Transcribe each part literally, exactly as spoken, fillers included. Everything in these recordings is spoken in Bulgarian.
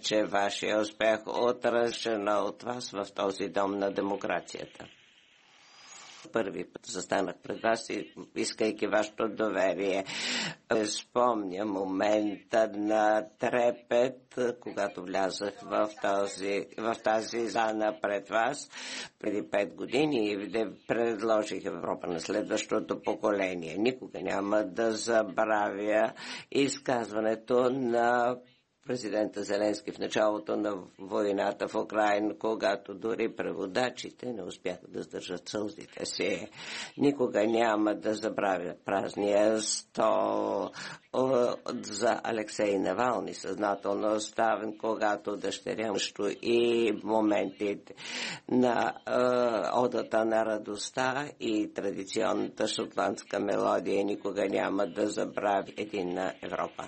че вашия успех отражена от вас в този дом на демокрацията. Първи път застанах пред вас и искайки вашето доверие. Спомня момента на трепет, когато влязах в, този, в тази зала пред вас преди пет години и предложих Европа на следващото поколение. Никога няма да забравя изказването на президента Зеленски в началото на войната в Украйна, когато дори преводачите не успяха да сдържат сълзите си. Никога няма да забравя празния стол за Алексей Навални, съзнателно оставен, когато дъщеря и моментите на е, одата на радостта и традиционната шотландска мелодия. Никога няма да забрави Единна Европа.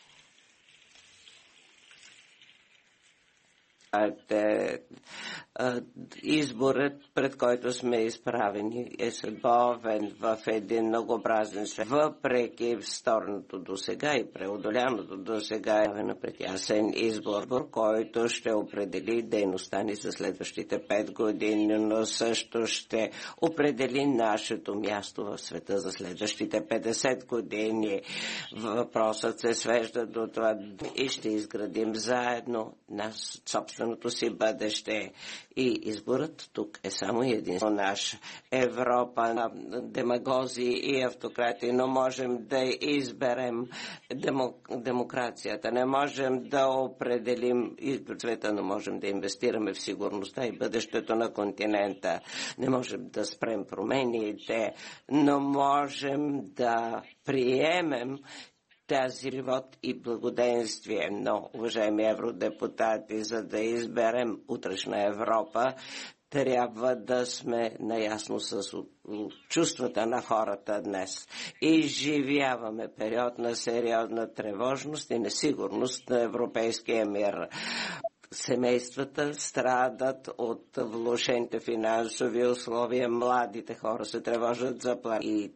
Изборът, пред който сме изправени, е съдбовен в един многообразен свет. Въпреки сторното до сега и преодоляното до сега е на предясен избор, който ще определи дейността ни за следващите пет години, но също ще определи нашето място в света за следващите петдесет години. Въпросът се свежда до това и ще изградим заедно наш собственото си бъдеще. И изборът тук е само единствено наш. Европа на демагози и автократи, но можем да изберем демок... демокрацията. Не можем да определим света, но можем да инвестираме в сигурността и бъдещето на континента. Не можем да спрем промените, но можем да приемем тази живот и благоденствие. Но, уважаеми евродепутати, за да изберем утрешна Европа, трябва да сме наясно с чувствата на хората днес. И живяваме период на сериозна тревожност и несигурност на европейския мир. Семействата страдат от влошените финансови условия, младите хора се тревожат за план и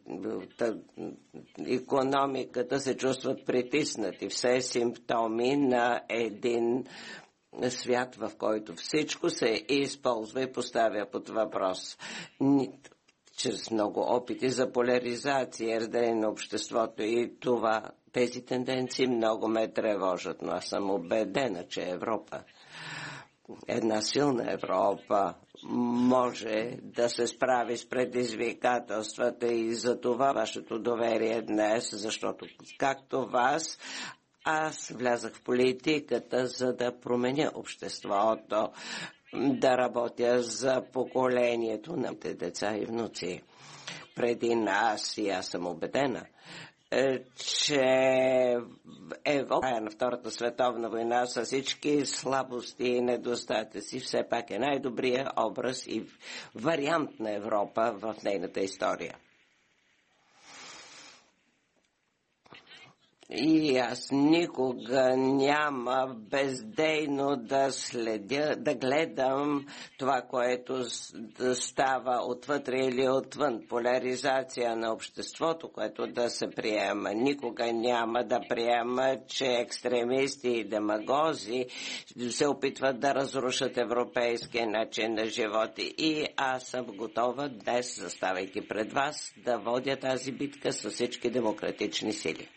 икономиката се чувстват притиснати. Все симптоми на един свят, в който всичко се използва и поставя под въпрос. Чрез много опити за поляризация и разделение на обществото, и това, тези тенденции много ме тревожат, но аз съм убедена, че Европа, една силна Европа, може да се справи с предизвикателствата и за това вашето доверие днес, защото както вас, аз влязах в политиката, за да променя обществото, да работя за поколението на деца и внуци преди нас, и аз съм убедена, че Европа на Втората световна война с всички слабости и недостатъци все пак е най-добрият образ и вариант на Европа в нейната история. И аз никога няма бездейно да следя, да гледам това, което става отвътре или отвън. Поляризация на обществото, което да се приема. Никога няма да приема, че екстремисти и демагози се опитват да разрушат европейския начин на живот. И аз съм готова днес, заставайки пред вас, да водя тази битка с всички демократични сили.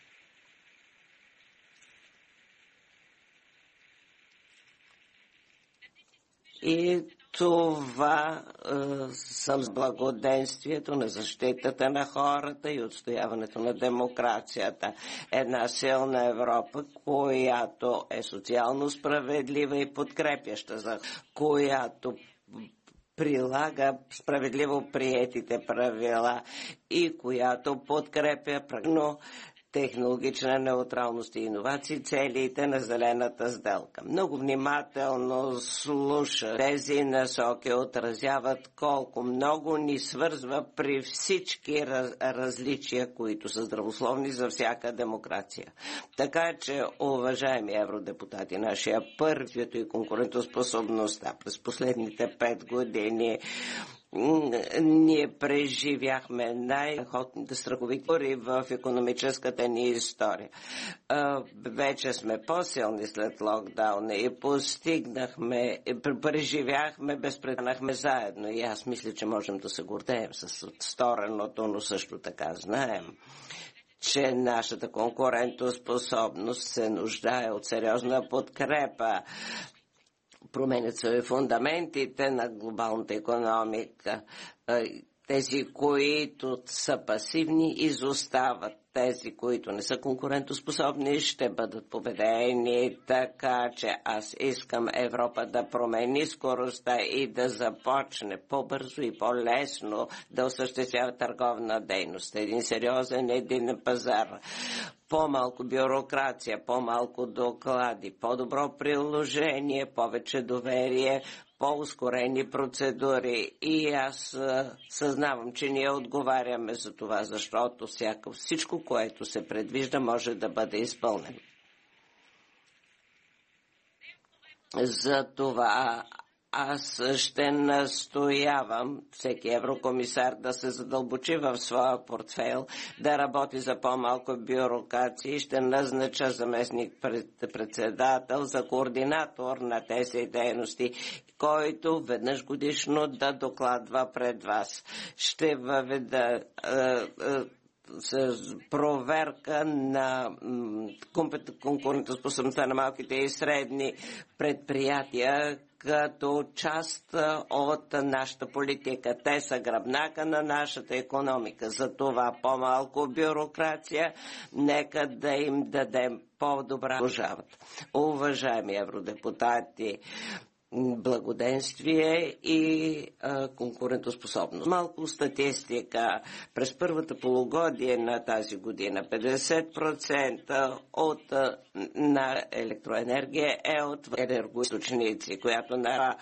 И това е, съм с благоденствието на защитата на хората и отстояването на демокрацията. Една силна Европа, която е социално справедлива и подкрепяща, за която прилага справедливо приетите правила и която подкрепя прагно технологична неутралност и иновации, целите на зелената сделка. Много внимателно слуша. Тези насоки отразяват колко много ни свързва при всички раз, различия, които са здравословни за всяка демокрация. Така че, уважаеми евродепутати, нашия първието и конкурентоспособността през последните пет години Ние преживяхме най-охотните страхови кори в икономическата ни история. Вече сме по-силни след локдауна и постигнахме, преживяхме, безпрестанахме заедно. И аз мисля, че можем да се гордеем с стореното, но също така знаем, че нашата конкурентоспособност се нуждае от сериозна подкрепа. Променят се фундаментите на глобалната икономика. Тези, които са пасивни, изостават. Тези, които не са конкурентоспособни, ще бъдат победени. Така че аз искам Европа да промени скоростта и да започне по-бързо и по-лесно да осъществява търговна дейност. Един сериозен един пазар. По-малко бюрокрация, по-малко доклади, по-добро приложение, повече доверие, по-ускорени процедури. И аз съзнавам, че ние отговаряме за това, защото всяко, всичко, което се предвижда, може да бъде изпълнено. За това аз ще настоявам всеки еврокомисар да се задълбочи в своя портфейл, да работи за по-малко бюрокрация и ще назнача заместник председател за координатор на тези дейности, който веднъж годишно да докладва пред вас. Ще въведа с проверка на конкурентоспособността на малките и средни предприятия като част от нашата политика. Те са гръбнака на нашата икономика. За това по-малко бюрокрация, нека да им дадем по-добра служават. Уважаеми евродепутати, благоденствие и а, конкурентоспособност. Малко статистика. През първата полугодие на тази година петдесет процента от а, на електроенергия е от енергоизточници, която на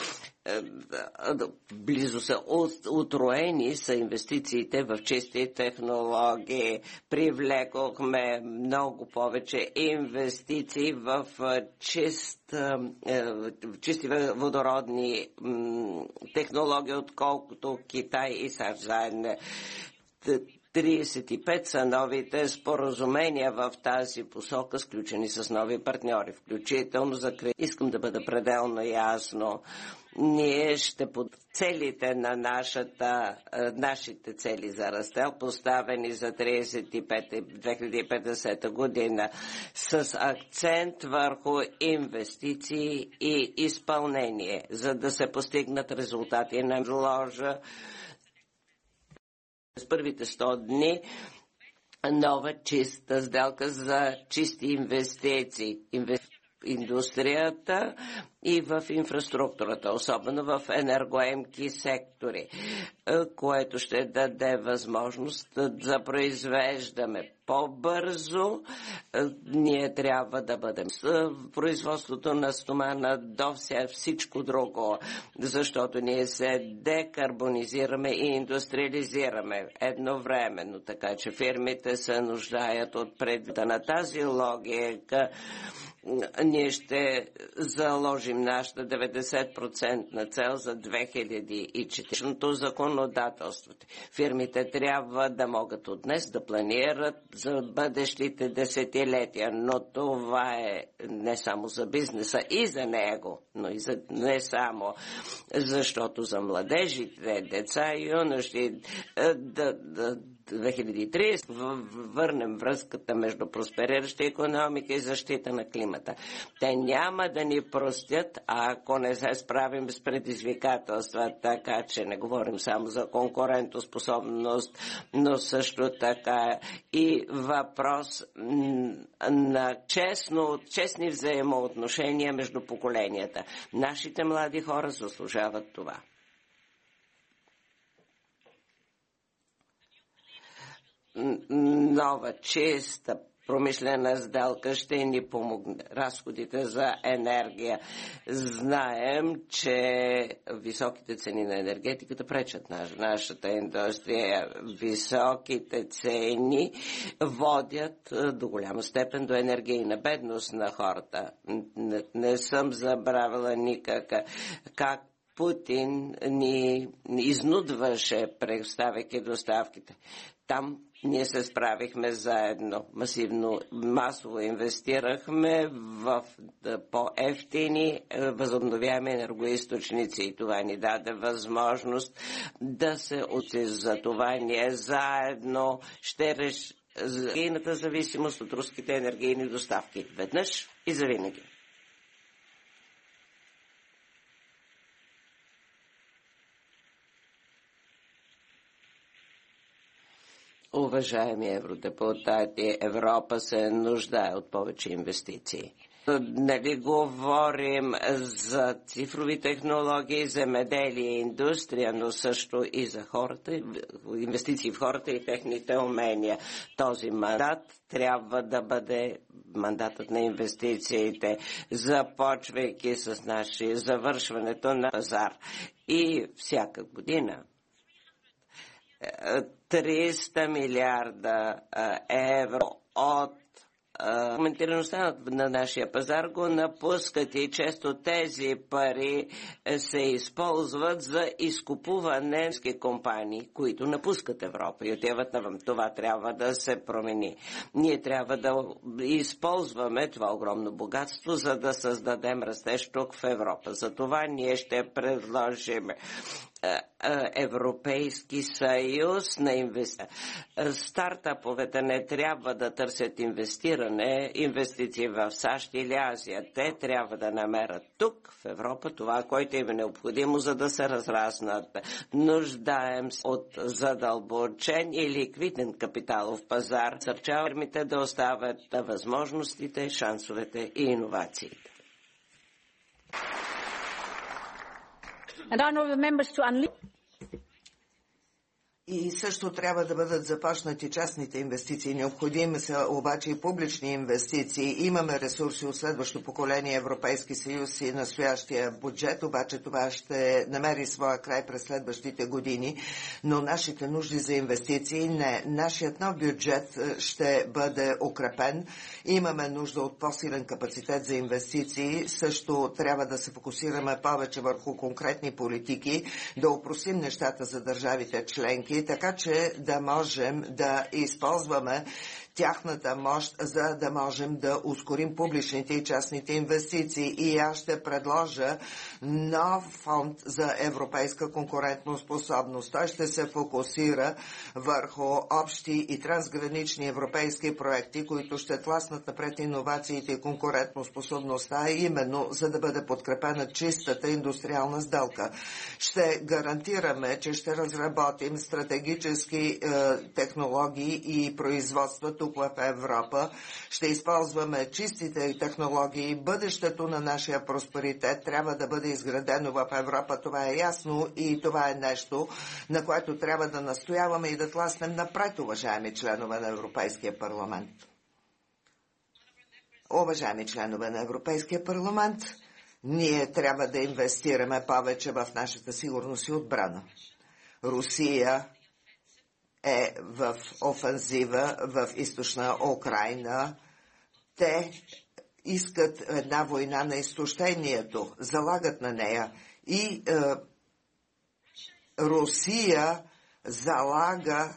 близо са утроени са инвестициите в чисти технологии. Привлекохме много повече инвестиции в чист, чисти водородни технологии, отколкото Китай и САЩ заедно. тридесет и пет са новите споразумения в тази посока, сключени с нови партньори, включително за кредит. Искам да бъда пределно ясно. Ние ще под целите на нашата, нашите цели за растеж, поставени за тридесет и пет две хиляди и петдесета година, с акцент върху инвестиции и изпълнение, за да се постигнат резултати на вложа. С първите сто дни нова чиста сделка за чисти инвестиции. Индустрията и в инфраструктурата, особено в енергоемки сектори, което ще даде възможност да произвеждаме по-бързо. Ние трябва да бъдем в производството на стомана до всичко друго, защото ние се декарбонизираме и индустриализираме едновременно, така че фирмите се нуждаят от предвида на тази логика. Ние ще заложим нашата деветдесет процентна цел за две хиляди и четиридесета законодателство. Фирмите трябва да могат от днес да планират за бъдещите десетилетия, но това е не само за бизнеса и за него, но и за не само, защото за младежите, деца и юноши да, да две хиляди и тридесета върнем връзката между просперираща икономика и защита на климата. Те няма да ни простят, ако не се справим с предизвикателства, така че не говорим само за конкурентоспособност, но също така и въпрос на честно, честни взаимоотношения между поколенията. Нашите млади хора заслужават това. Нова, чиста промишлена сделка ще ни помогне. Разходите за енергия. Знаем, че високите цени на енергетиката пречат на нашата индустрия. Високите цени водят до голяма степен до енергийна бедност на хората. Не, не съм забравила никак как Путин ни изнудваше, представяйки доставките. Там ние се справихме заедно. Масивно, масово инвестирахме в по-евтини възобновяеми енергоизточници и това ни даде възможност да се отси. За това ние заедно ще решим енергийната зависимост от руските енергийни доставки. Веднъж и завинаги. Уважаеми евродепутати, Европа се нуждае от повече инвестиции. Нали говорим за цифрови технологии, земеделие и индустрия, но също и за хората, инвестиции в хората и техните умения. Този мандат трябва да бъде мандатът на инвестициите, започвайки с наши завършването на пазар. И всяка година триста милиарда евро от коментираността на нашия пазар го напускат и често тези пари се използват за изкупуване на компании, които напускат Европа и отиват навън. Това трябва да се промени. Ние трябва да използваме това огромно богатство, за да създадем растеж тук в Европа. За това ние ще предложим Европейски съюз на инвестиции. Стартаповете не трябва да търсят инвестиране, инвестиции в САЩ или Азия. Те трябва да намерят тук, в Европа, това, което им е необходимо, за да се разраснат. Нуждаем се от задълбочен и ликвиден капиталов пазар. Насърчаваме да оставят възможностите, шансовете и иновациите. And honourable members to unleash. И също трябва да бъдат започнати частните инвестиции. Необходими са обаче и публични инвестиции. Имаме ресурси от следващо поколение Европейски съюз и настоящия бюджет, обаче това ще намери своя край през следващите години. Но нашите нужди за инвестиции не. Нашият нов бюджет ще бъде укрепен. Имаме нужда от по-силен капацитет за инвестиции. Също трябва да се фокусираме повече върху конкретни политики, да опростим нещата за държавите членки, така че да можем да използваме тяхната мощ, за да можем да ускорим публичните и частните инвестиции. И аз ще предложа нов фонд за европейска конкурентоспособност. Той ще се фокусира върху общи и трансгранични европейски проекти, които ще тласнат напред иновациите и конкурентоспособността, именно за да бъде подкрепена чистата индустриална сделка. Ще гарантираме, че ще разработим стратегически е, технологии и производства тук в Европа. Ще използваме чистите технологии. Бъдещето на нашия просперитет трябва да бъде изградено в Европа. Това е ясно и това е нещо, на което трябва да настояваме и да тласнем напред, уважаеми членове на Европейския парламент. Уважаеми членове на Европейския парламент, ние трябва да инвестираме повече в нашата сигурност и отбрана. Русия е в офанзива в източна Украйна. Те искат една война на изтощението, залагат на нея и е, Русия залага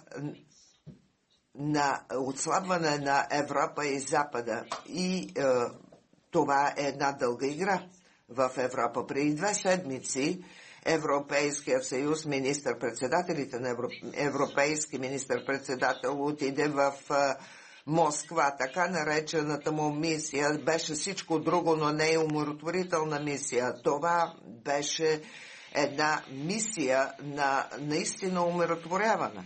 на отслабване на Европа и Запада. И е, това е една дълга игра в Европа. Преди две седмици Европейския съюз, министър-председателите на Европ... Европейски министър-председател отиде в а, Москва. Така наречената му мисия беше всичко друго, но не е умиротворителна мисия. Това беше една мисия на наистина умиротворяване.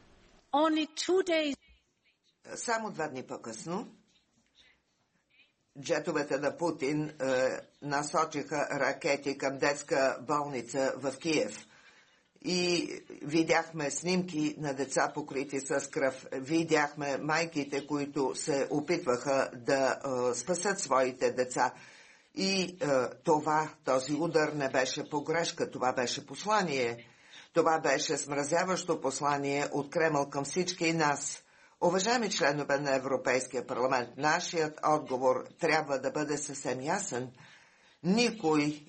Само два дни по-късно джетовете на Путин е, насочиха ракети към детска болница в Киев. И видяхме снимки на деца покрити с кръв. Видяхме майките, които се опитваха да е, спасат своите деца. И е, това, този удар не беше погрешка, това беше послание. Това беше смразяващо послание от Кремъл към всички нас. Уважаеми членове на Европейския парламент, нашият отговор трябва да бъде съвсем ясен. Никой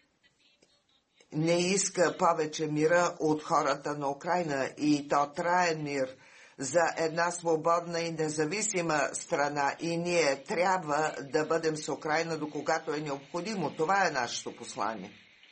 не иска повече мира от хората на Украйна и то траен мир за една свободна и независима страна и ние трябва да бъдем с Украйна до когато е необходимо. Това е нашето послание.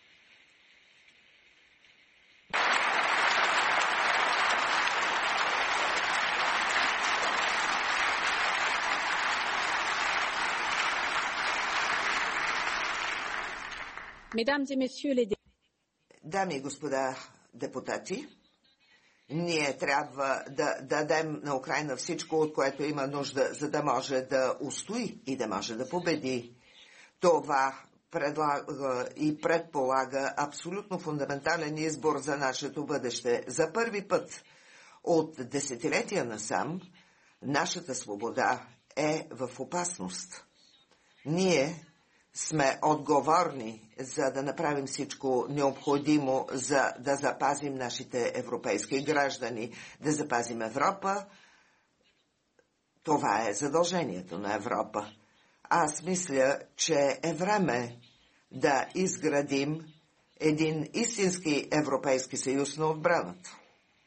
Дами и господа депутати, ние трябва да дадем на Украйна всичко, от което има нужда, за да може да устои и да може да победи. Това предлага и предполага абсолютно фундаментален избор за нашето бъдеще. За първи път от десетилетия насам нашата свобода е в опасност. Ние сме отговорни за да направим всичко необходимо, за да запазим нашите европейски граждани, да запазим Европа. Това е задължението на Европа. Аз мисля, че е време да изградим един истински Европейски съюз на отбраната.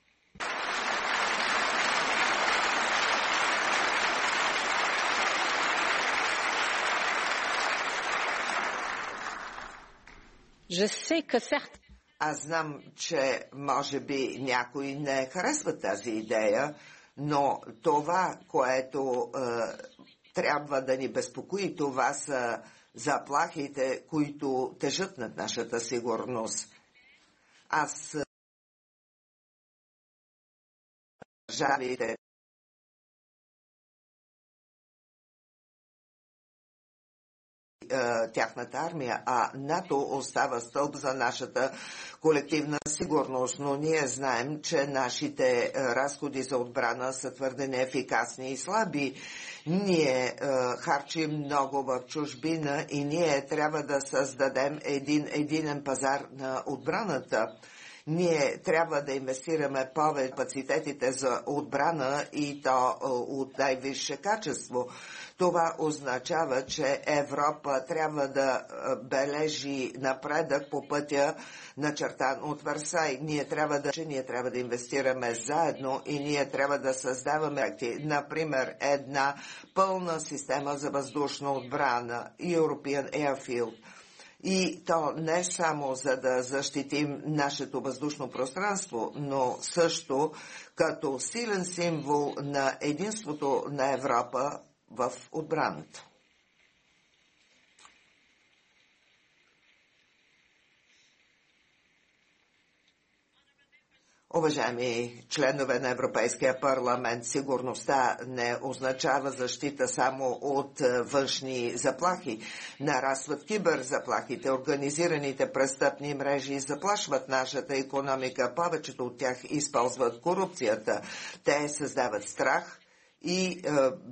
Аз знам, че може би някои не харесват тази идея, но това, което е, трябва да ни безпокои, това са заплахите, които тежат над нашата сигурност. Аз държавите тяхната армия, а НАТО остава стълб за нашата колективна сигурност, но ние знаем, че нашите разходи за отбрана са твърде неефикасни и слаби. Ние е, харчим много в чужбина и ние трябва да създадем един единен пазар на отбраната. Ние трябва да инвестираме повече капацитетите за отбрана и то от най-висше качество. Това означава, че Европа трябва да бележи напредък по пътя начертан от Версай. Ние трябва да, че ние трябва да инвестираме заедно и ние трябва да създаваме, например, една пълна система за въздушна отбрана, European Airfield. И то не само за да защитим нашето въздушно пространство, но също като силен символ на единството на Европа в отбраната. Уважаеми членове на Европейския парламент, сигурността не означава защита само от външни заплахи. Нарастват киберзаплахите, организираните престъпни мрежи заплашват нашата икономика. Повечето от тях използват корупцията. Те създават страх и е,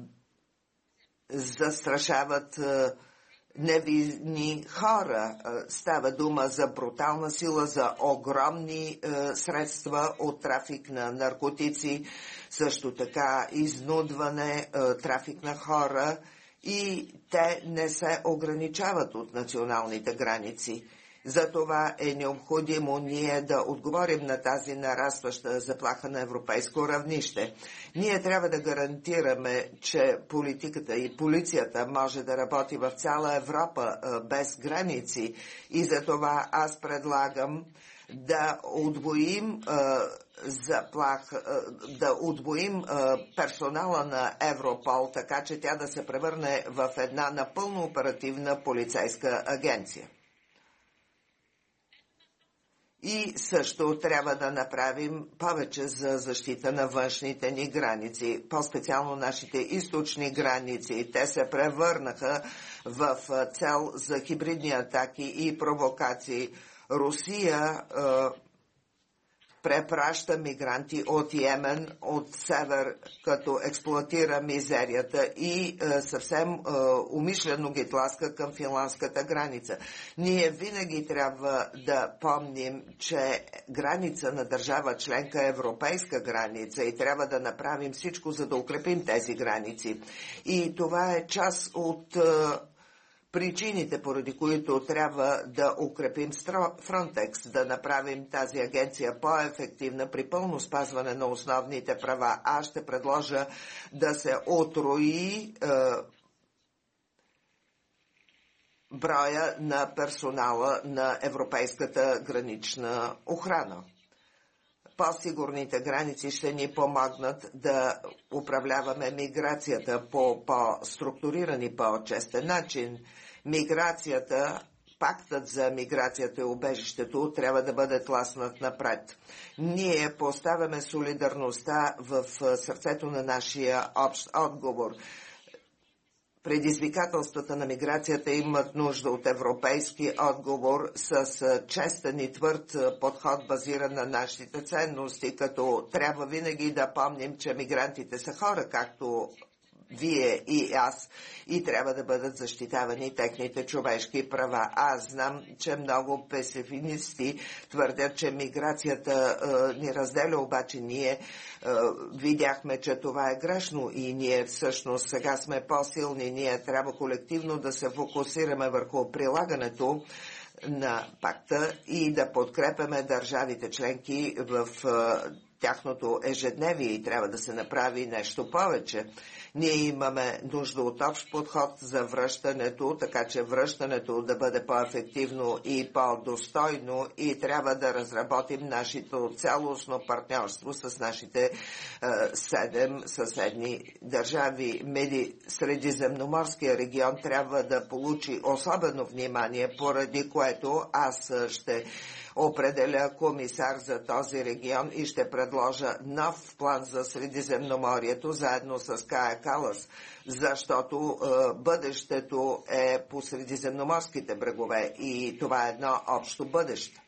застрашават е, невинни хора. Става дума за брутална сила, за огромни е, средства от трафик на наркотици, също така изнудване, е, трафик на хора и те не се ограничават от националните граници. Затова е необходимо ние да отговорим на тази нарастваща заплаха на европейско равнище. Ние трябва да гарантираме, че политиката и полицията може да работи в цяла Европа без граници и затова аз предлагам да удвоим заплах, да удвоим персонала на Европол, така че тя да се превърне в една напълно оперативна полицейска агенция. И също трябва да направим повече за защита на външните ни граници, по-специално нашите източни граници. Те се превърнаха в цел за хибридни атаки и провокации. Русия е, препраща мигранти от Йемен, от север, като експлоатира мизерията и е, съвсем е, умишлено ги тласка към финландската граница. Ние винаги трябва да помним, че граница на държава членка е европейска граница и трябва да направим всичко, за да укрепим тези граници. И това е част от е, причините, поради които трябва да укрепим Фронтекс, да направим тази агенция по-ефективна при пълно спазване на основните права. Аз ще предложа да се отрои е, броя на персонала на Европейската гранична охрана. По-сигурните граници ще ни помогнат да управляваме миграцията по по-структуриран и по-честен начин. Миграцията, пактът за миграцията и убежището трябва да бъде тласнат напред. Ние поставяме солидарността в сърцето на нашия общ отговор. Предизвикателствата на миграцията имат нужда от европейски отговор с честен и твърд подход, базиран на нашите ценности, като трябва винаги да помним, че мигрантите са хора, както вие и аз, и трябва да бъдат защитавани техните човешки права. Аз знам, че много песимисти твърдят, че миграцията е, ни разделя, обаче ние е, видяхме, че това е грешно и ние всъщност сега сме по-силни. Ние трябва колективно да се фокусираме върху прилагането на пакта и да подкрепяме държавите членки в е, тяхното ежедневие и трябва да се направи нещо повече. Ние имаме нужда от общ подход за връщането, така че връщането да бъде по-ефективно и по-достойно и трябва да разработим нашето цялостно партньорство с нашите е, седем съседни държави. Меди, Средиземноморския регион трябва да получи особено внимание, поради което аз ще определя комисар за този регион и ще предложа нов план за Средиземноморието заедно с Кая Калас, защото е, бъдещето е по средиземноморските брегове и това е едно общо бъдеще.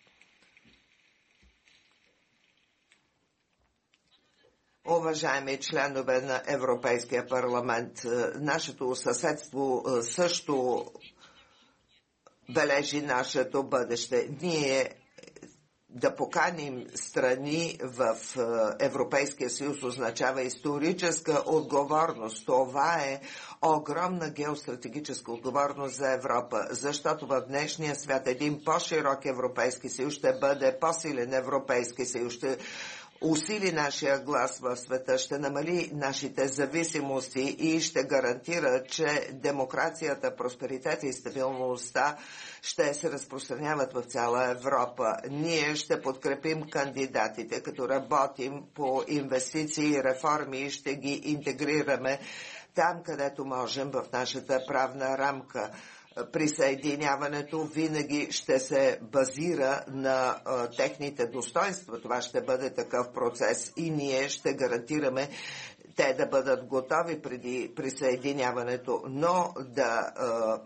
Уважаеми членове на Европейския парламент, нашето съседство също бележи нашето бъдеще. Ние да поканим страни в Европейския съюз означава историческа отговорност. Това е огромна геостратегическа отговорност за Европа, защото в днешния свят един по-широк Европейски съюз ще бъде по-силен Европейски съюз, ще усили нашия глас в света, ще намали нашите зависимости и ще гарантира, че демокрацията, просперитета и стабилността ще се разпространяват в цяла Европа. Ние ще подкрепим кандидатите, като работим по инвестиции и реформи и ще ги интегрираме там, където можем в нашата правна рамка. Присъединяването винаги ще се базира на а, техните достоинства. Това ще бъде такъв процес и ние ще гарантираме те да бъдат готови преди присъединяването, но да а,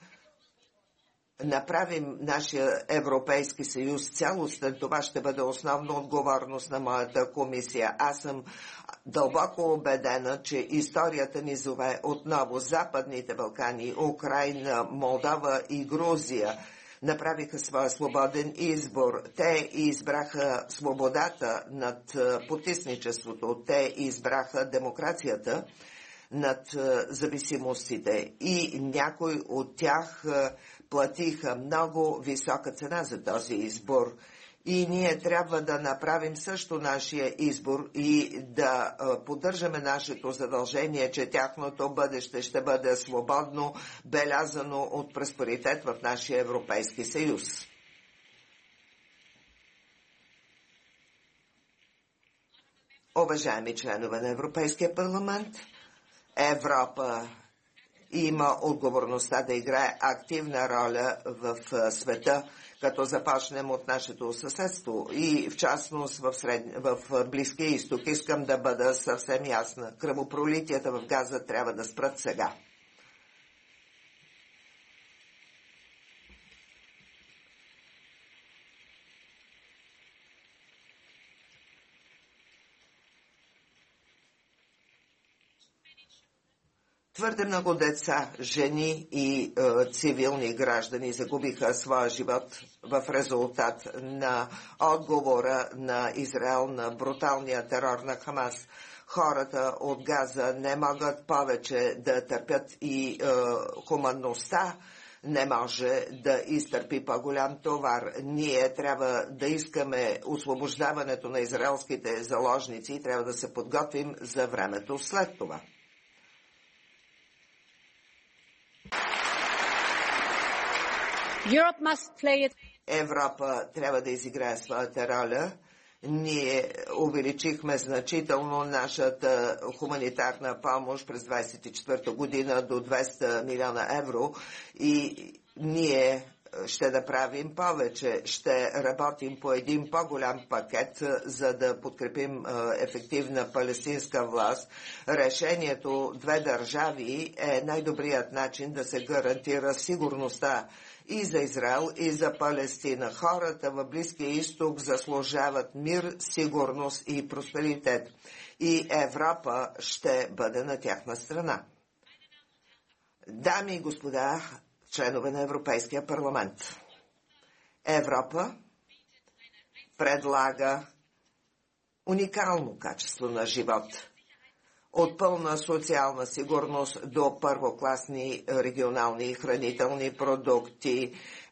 направим нашия Европейски съюз цялостен. Това ще бъде основна отговорност на моята комисия. Аз съм дълбоко убедена, че историята ни зове отново. Западните Балкани, Украйна, Молдова и Грузия направиха своя свободен избор. Те избраха свободата над потисничеството. Те избраха демокрацията над зависимостите. И някой от тях платиха много висока цена за този избор. И ние трябва да направим също нашия избор и да поддържаме нашето задължение, че тяхното бъдеще ще бъде свободно, белязано от просперитет в нашия Европейски съюз. Уважаеми членове на Европейския парламент, Европа има отговорността да играе активна роля в света, като започнем от нашето съседство и в частност в, сред... в Близкия изток. Искам да бъда съвсем ясна. Кръвопролитията в Газа трябва да спрат сега. Твърде много деца, жени и е, цивилни граждани загубиха своя живот в резултат на отговора на Израел на бруталния терор на Хамас. Хората от Газа не могат повече да търпят и е, хуманността не може да изтърпи по-голям товар. Ние трябва да искаме освобождаването на израелските заложници и трябва да се подготвим за времето след това. Европа трябва да изиграе своята роля. Ние увеличихме значително нашата хуманитарна помощ през двадесет и четвърта година до двеста милиона евро и ние ще направим повече. Ще работим по един по-голям пакет, за да подкрепим ефективна палестинска власт. Решението две държави е най-добрият начин да се гарантира сигурността и за Израел, и за Палестина. Хората в Близкия изток заслужават мир, сигурност и просперитет. И Европа ще бъде на тяхна страна. Дами и господа, членове на Европейския парламент, Европа предлага уникално качество на живот. От пълна социална сигурност до първокласни регионални хранителни продукти,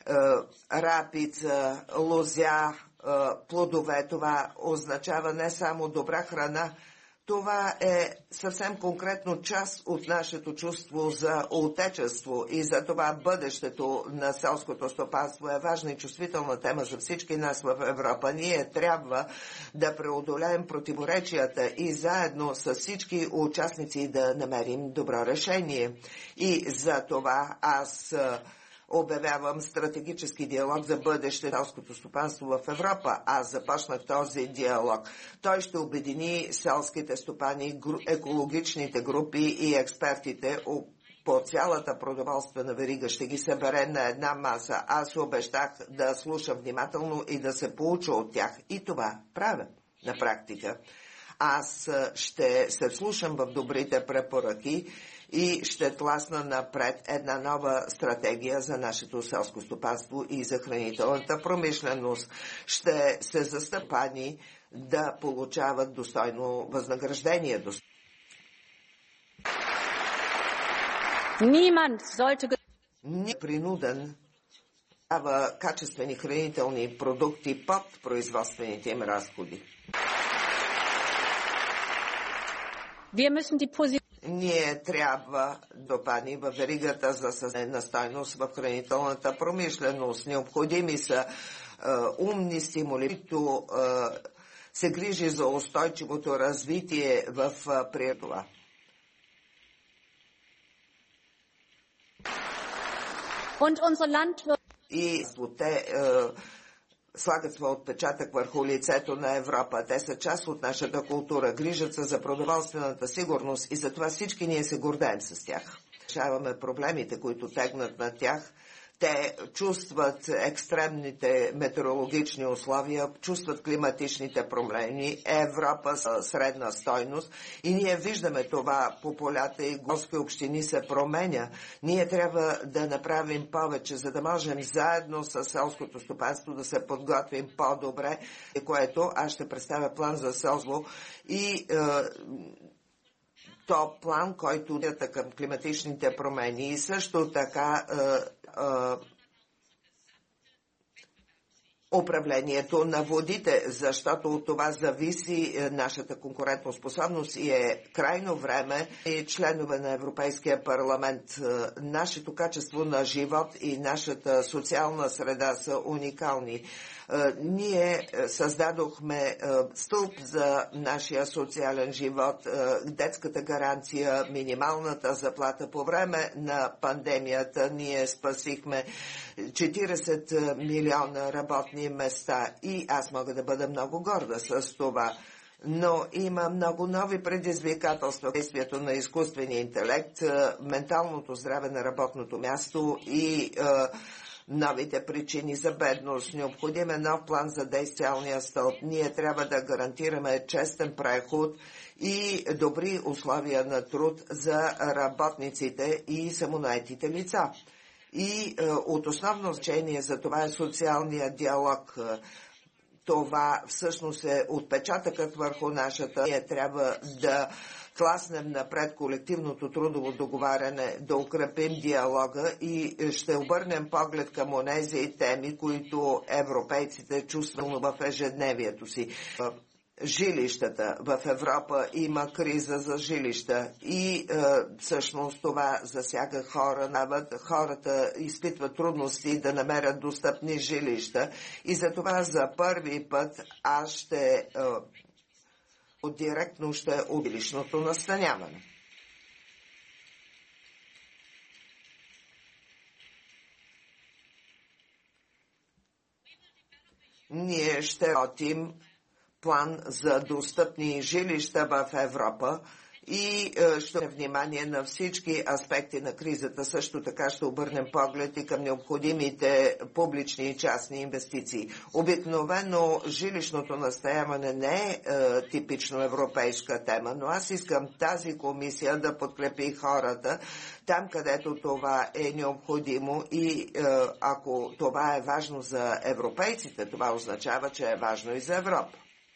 рапица, лозя, плодове. Това означава не само добра храна, това е съвсем конкретно част от нашето чувство за отечество и за това бъдещето на селското стопанство е важна и чувствителна тема за всички нас в Европа. Ние трябва да преодолеем противоречията и заедно с всички участници да намерим добро решение. И за това аз обявявам стратегически диалог за бъдеще на селското стопанство в Европа. Аз започнах този диалог. Той ще обедини селските стопани, екологичните групи и експертите по цялата продоволствена верига. Ще ги събере на една маса. Аз обещах да слушам внимателно и да се поуча от тях. И това правя на практика. Аз ще се вслушам в добрите препоръки и ще тласна напред една нова стратегия за нашето селско стопанство и за хранителната промишленост. Ще се застъпани да получават достойно възнаграждение. Не принуден дава качествени хранителни продукти под производствените им разходи. Ние трябва да пани в веригата за създадена стойност в хранителната промишленост. Необходими са е, умни стимули, които е, се грижи за устойчивото развитие в е, природата. И те е, слагат своя отпечатък върху лицето на Европа. Те са част от нашата култура, грижат се за продоволствената сигурност и затова всички ние се гордеем с тях. Решаваме проблемите, които тегнат на тях. Те чувстват екстремните метеорологични условия, чувстват климатичните проблеми. Европа с средна стойност и ние виждаме това по полята и горски общини се променя. Ние трябва да направим повече, за да можем заедно с селското стопанство да се подготвим по-добре, което аз ще представя план за селство и е, то план, който е към климатичните промени и също така е, управлението на водите, защото от това зависи нашата конкурентоспособност и е крайно време и членове на Европейския парламент. Нашето качество на живот и нашата социална среда са уникални. Ние създадохме стълб за нашия социален живот, детската гаранция, минималната заплата. По време на пандемията ние спасихме четиридесет милиона работни места и аз мога да бъда много горда с това. Но има много нови предизвикателства. Действието на изкуствения интелект, менталното здраве на работното място и новите причини за бедност. Необходим е нов план за действителния стълб. Ние трябва да гарантираме честен преход и добри условия на труд за работниците и самонаетите лица. И е, от основно значение за това е социалният диалог. Това всъщност е отпечатъкът върху нашата. Ние трябва да тласнем напред колективното трудово договаряне, да укрепим диалога и ще обърнем поглед към онези теми, които европейците чувстват в ежедневието си. Жилищата в Европа има криза за жилища и е, всъщност това засяга хора. Хората изпитват трудности да намерят достъпни жилища и затова за първи път аз ще е, директно ще от жилищното настаняване. Ние ще работим план за достъпни жилища в Европа и ще обърнем внимание на всички аспекти на кризата. Също така ще обърнем поглед и към необходимите публични и частни инвестиции. Обикновено жилищното настаняване не е, е типично европейска тема, но аз искам тази комисия да подкрепи хората там, където това е необходимо и е, ако това е важно за европейците, това означава, че е важно и за Европа.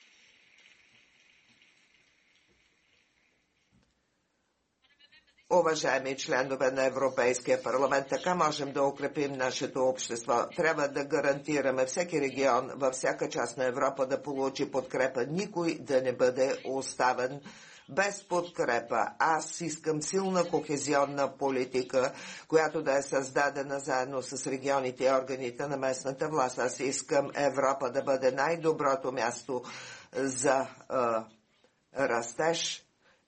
Уважаеми членове на Европейския парламент, така можем да укрепим нашето общество. Трябва да гарантираме всеки регион във всяка част на Европа да получи подкрепа. Никой да не бъде оставен без подкрепа. Аз искам силна кохезионна политика, която да е създадена заедно с регионите и органите на местната власт. Аз искам Европа да бъде най-доброто място за а, растеж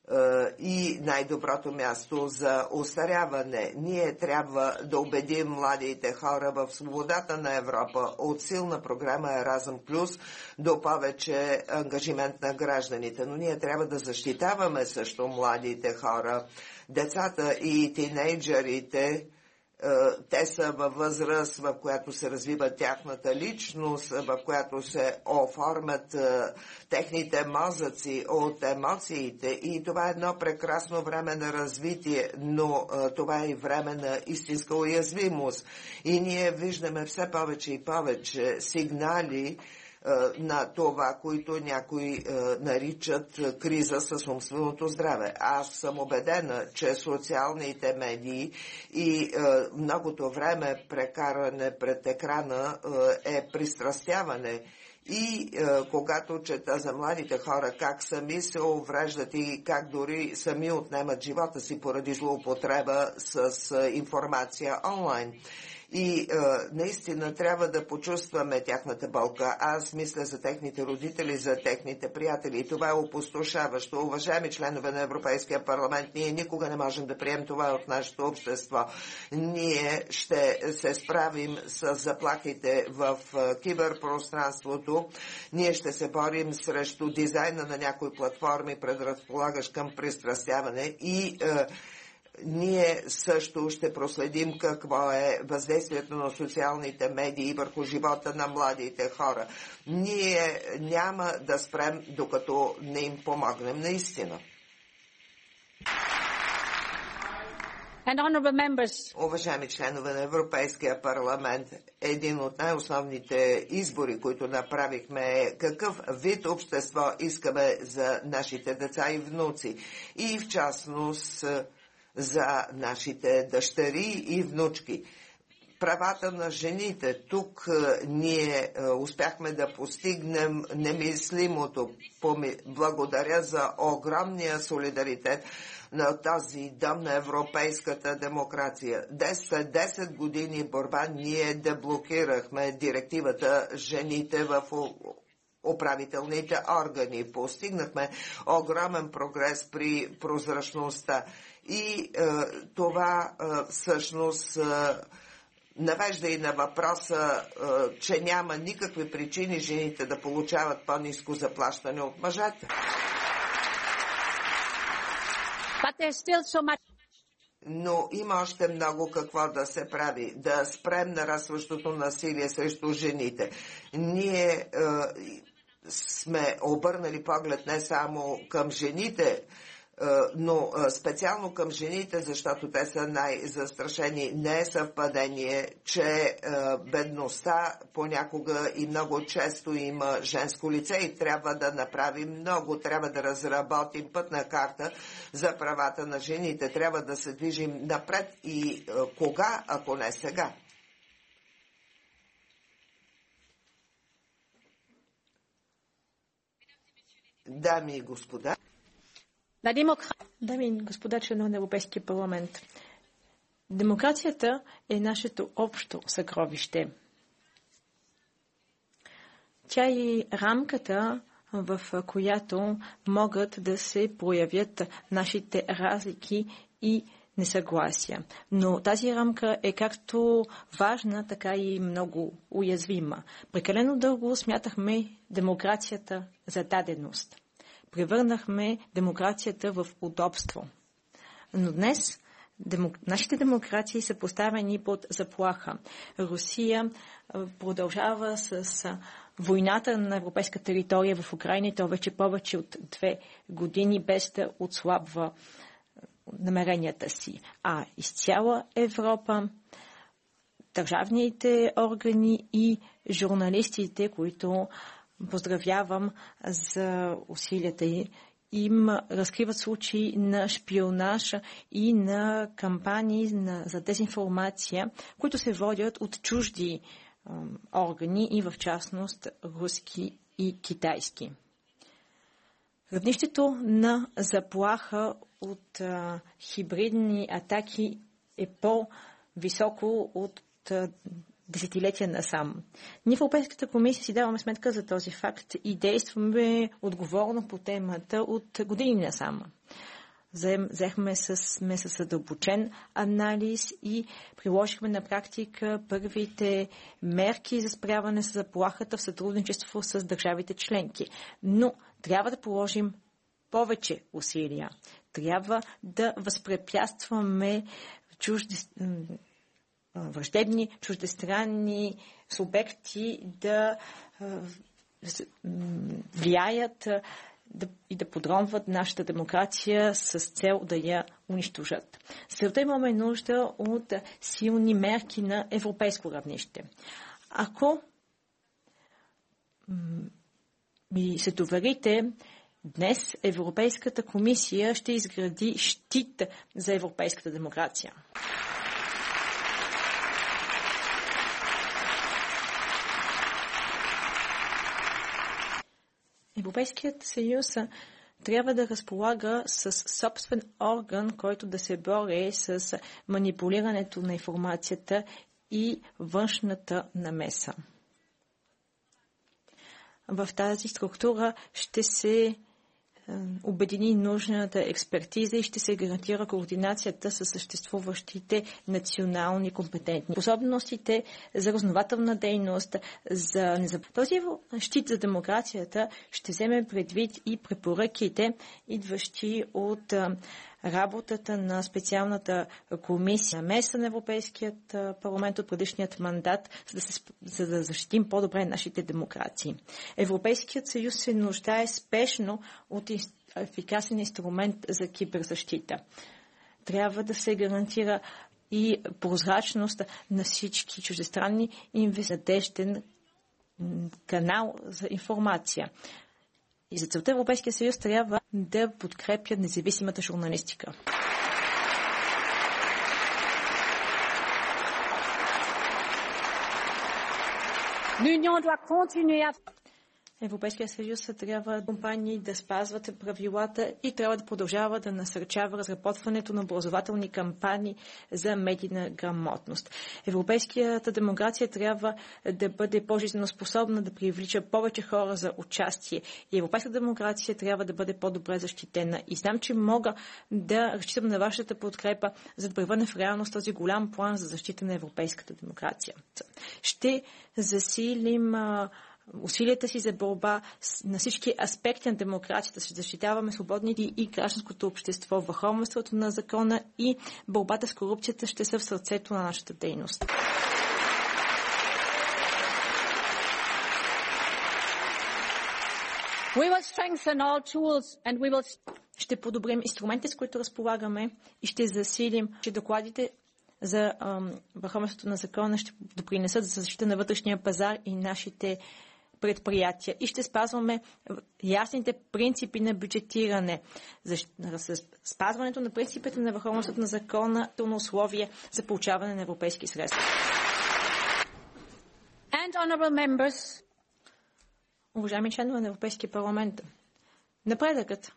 и най-доброто място за остаряване. Ние трябва да убедим младите хора в свободата на Европа от силна програма Еразъм Плюс до повече ангажимент на гражданите. Но ние трябва да защитаваме също младите хора, децата и тинейджерите. Те са във възраст, в която се развива тяхната личност, в която се оформят техните мозъци от емоциите и това е едно прекрасно време на развитие, но това е и време на истинска уязвимост. И ние виждаме все повече и повече сигнали на това, които някои наричат криза с умственото здраве. Аз съм убедена, че социалните медии и многото време прекаране пред екрана е пристрастяване. И е, когато чета за младите хора как сами се увреждат и как дори сами отнемат живота си поради злоупотреба с е, информация онлайн. И е, наистина трябва да почувстваме тяхната болка. Аз мисля за техните родители, за техните приятели. И това е опустошаващо. Уважаеми членове на Европейския парламент, ние никога не можем да приемем това от нашето общество. Ние ще се справим с заплахите в киберпространството. Ние ще се борим срещу дизайна на някои платформи, предразполагащ към пристрастяване и е, ние също ще проследим какво е въздействието на социалните медии върху живота на младите хора. Ние няма да спрем, докато не им помогнем наистина. Уважаеми членове на Европейския парламент, един от най-основните избори, които направихме е какъв вид общество искаме за нашите деца и внуци. И в частност за нашите дъщери и внучки. правата на жените. Тук ние успяхме да постигнем немислимото. Благодаря за огромния солидаритет на тази дом на европейската демокрация. След десет години борба ние деблокирахме директивата жените в управителните органи. Постигнахме огромен прогрес при прозрачността и е, това е, всъщност е, навежда и на въпроса, е, че няма никакви причини жените да получават по-ниско заплащане от мъжете. Но има още много какво да се прави. Да спрем нарастващото насилие срещу жените. Ние е, сме обърнали поглед не само към жените, но специално към жените, защото те са най-застрашени. Не е съвпадение, че бедността понякога и много често има женско лице и трябва да направим много. Трябва да разработим пътна карта за правата на жените. Трябва да се движим напред и кога, ако не сега. Дами и господа, Дами и господа, членове на Европейския парламент, демокрацията е нашето общо съкровище. Тя е рамката, в която могат да се проявят нашите разлики и несъгласия. Но тази рамка е както важна, така и много уязвима. Прекалено дълго смятахме демокрацията за даденост. Превърнахме демокрацията в удобство. Но днес демок... нашите демокрации са поставени под заплаха. Русия продължава с войната на европейска територия в Украйна и то вече повече от две години без да отслабва намеренията си. А из цяла Европа държавните органи и журналистите, които поздравявам за усилията им, разкриват случаи на шпионаж и на кампании за дезинформация, които се водят от чужди органи и в частност руски и китайски. Равнището на заплаха от а, хибридни атаки е по-високо от а, десетилетия насам. Ние в Европейската комисия си даваме сметка за този факт и действаме отговорно по темата от години насам. Взехме сме със задълбочен анализ и приложихме на практика първите мерки за справяне с заплахата в сътрудничество с държавите членки. Но трябва да положим повече усилия. Трябва да възпрепятстваме чужди, враждебни, чуждестранни субекти да влияят да, и да подронват нашата демокрация с цел да я унищожат. Целта имаме нужда от силни мерки на европейско равнище. Ако ми се доверите, днес Европейската комисия ще изгради щит за европейската демокрация. Европейският съюз трябва да разполага с собствен орган, който да се бори с манипулирането на информацията и външната намеса. В тази структура ще се обедини нужната експертиза и ще се гарантира координацията с съществуващите национални компетентни способностите за разузнавателна дейност. За този щит за демокрацията ще вземе предвид и препоръките, идващи от работата на специалната комисия меса на Европейският парламент от предишният мандат, за да, се, за да защитим по-добре нашите демокрации. Европейският съюз се нуждае спешно от ефикасен инструмент за киберзащита. Трябва да се гарантира и прозрачност на всички чуждестранни инвестиции, надежден канал за информация. И за целта Европейския съюз трябва да подкрепя независимата журналистика. L'Union doit continuer à... Европейския съюз трябва компании да спазват правилата и трябва да продължава да насърчава разработването на образователни кампании за медийна грамотност. Европейската демокрация трябва да бъде по-жизненно способна да привлича повече хора за участие. И европейската демокрация трябва да бъде по-добре защитена. И знам, че мога да разчитам на вашата подкрепа, за да превърне в реалност този голям план за защита на европейската демокрация. Ще засилим усилията си за борба на всички аспекти на демокрацията, ще защитаваме свободните и гражданското общество, върховенството на закона и борбата с корупцията ще са в сърцето на нашата дейност. We will strengthen all tools and we will... Ще подобрим инструментите, с които разполагаме и ще засилим, че докладите за върховенството на закона ще допринесат за защита на вътрешния пазар и нашите предприятия и ще спазваме ясните принципи на бюджетиране. За спазването на принципите на върховенството на закона е условие за получаване на европейски средства. And honorable members, уважаеми членове на Европейския парламент, напредъкът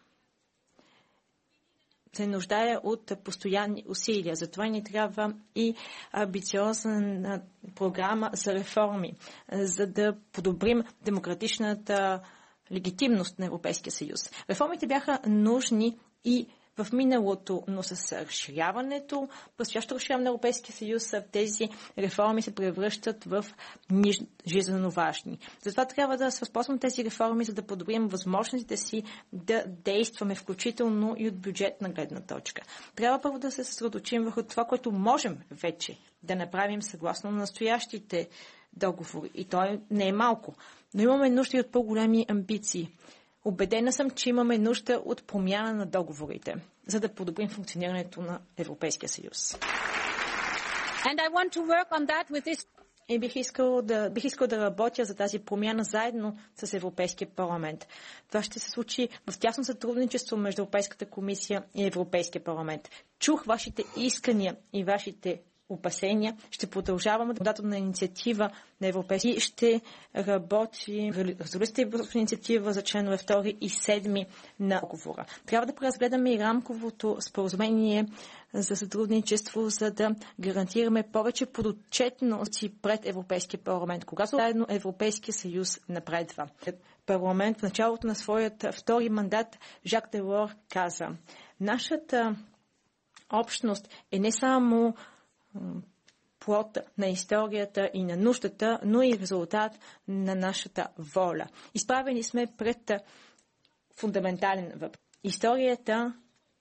се нуждае от постоянни усилия. Затова ни трябва и амбициозна програма за реформи, за да подобрим демократичната легитимност на Европейския съюз. Реформите бяха нужни и в миналото, но с разширяването, предстоящо разширяване на Европейския съюз, тези реформи се превръщат в жизненно важни. Затова трябва да се възползваме тези реформи, за да подобрим възможностите си да действаме, включително и от бюджетна гледна точка. Трябва първо да се съсредоточим върху това, което можем вече да направим съгласно на настоящите договори. И то не е малко. Но имаме нужда и от по-големи амбиции. Убедена съм, че имаме нужда от промяна на договорите, за да подобрим функционирането на Европейския съюз. And I want to work on that with this... И бих искал, да, бих искал да работя за тази промяна заедно с Европейския парламент. Това ще се случи в тясно сътрудничество между Европейската комисия и Европейския парламент. Чух вашите искания и вашите опасения. Ще продължаваме законодателна инициатива на Европейски и ще работи резолюцията и инициатива за членове втори и седми на договора. Трябва да преразгледаме и рамковото споразумение за сътрудничество, за да гарантираме повече подотчетност пред Европейския парламент, когато заедно Европейския съюз напредва. Парламент в началото на своят втори мандат Жак Делор каза: нашата общност е не само плод на историята и на нуждата, но и резултат на нашата воля. Изправени сме пред фундаментален въпрос. Историята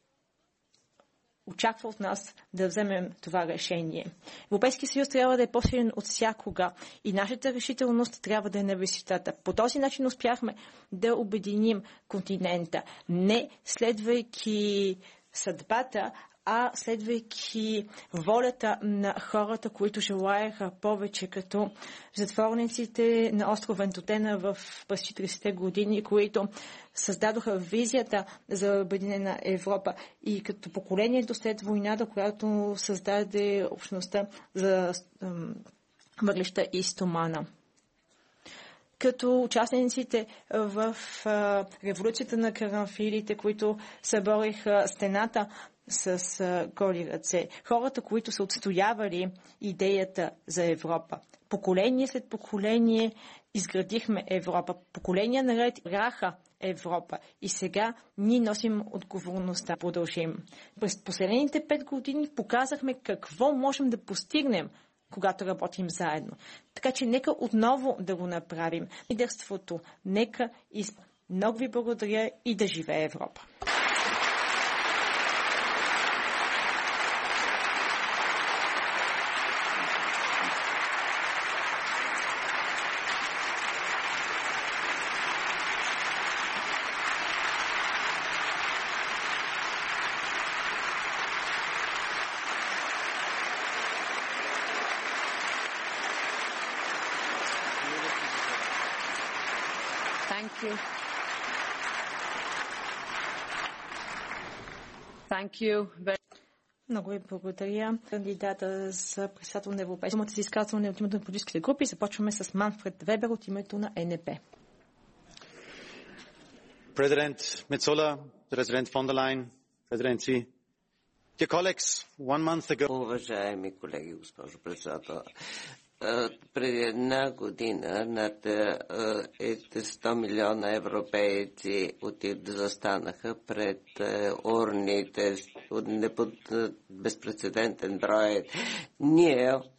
очаква от нас да вземем това решение. Европейския съюз трябва да е по-силен от всякога и нашата решителност трябва да е на висотата. По този начин успяхме да обединим континента, не следвайки съдбата, а следвайки волята на хората, които желаяха повече, като затворниците на остров Вентотена в през четиридесетте години, които създадоха визията за обединена Европа и като поколението след войната, която създаде общността за въглища и стомана. Като участниците в а, революцията на карамфилите, които събориха стената с а, голи ръце. Хората, които са отстоявали идеята за Европа. Поколение след поколение изградихме Европа. Поколения наред раха Европа. И сега ние носим отговорността. Продължим. През последните пет години показахме какво можем да постигнем, когато работим заедно. Така че нека отново да го направим. Лидерството, нека из... Много ви благодаря и да живее Европа! Thank you. Thank you very... Много ви благодаря. Кандидата за председател на Европейския съюз за изказване от името на политическите групи. Започваме с Манфред Вебер от името на Н П. President Metsola, President von der Leyen, Presidency. Dear colleagues, one month ago... Уважаеми колеги, госпожо председател, преди една година над сто милиона европейци застанаха пред урните от безпрецедентен брой. Ние